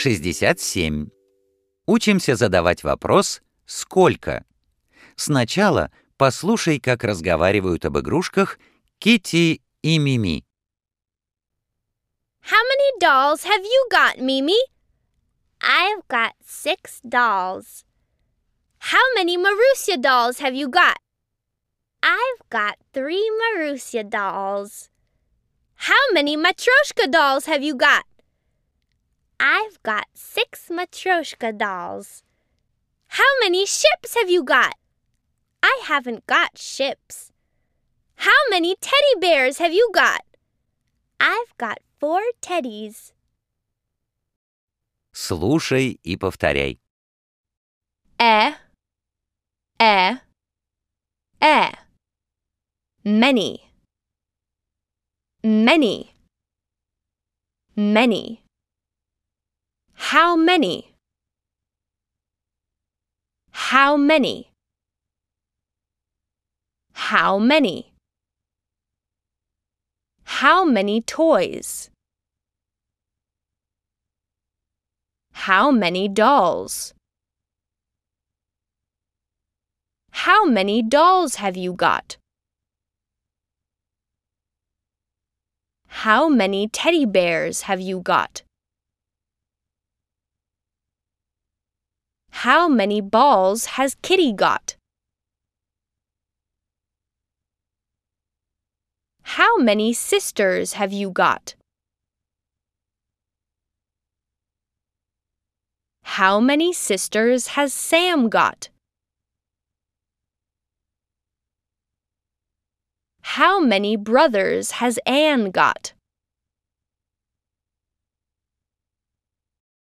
67. Учимся задавать вопрос «Сколько?». Сначала послушай, как разговаривают об игрушках Китти и Мими. How many dolls have you got, Mimi? I've got 6 dolls. How many Marussia dolls have you got? I've got 3 Marussia dolls. How many Matryoshka dolls have you got? I've got 6 Matryoshka dolls. How many ships have you got? I haven't got ships. How many teddy bears have you got? I've got 4 teddies. Слушай и повторяй. Many. Many. Many. How many? How many? How many? How many toys? How many dolls? How many dolls have you got? How many teddy bears have you got? How many balls has Kitty got? How many sisters have you got? How many sisters has Sam got? How many brothers has Anne got?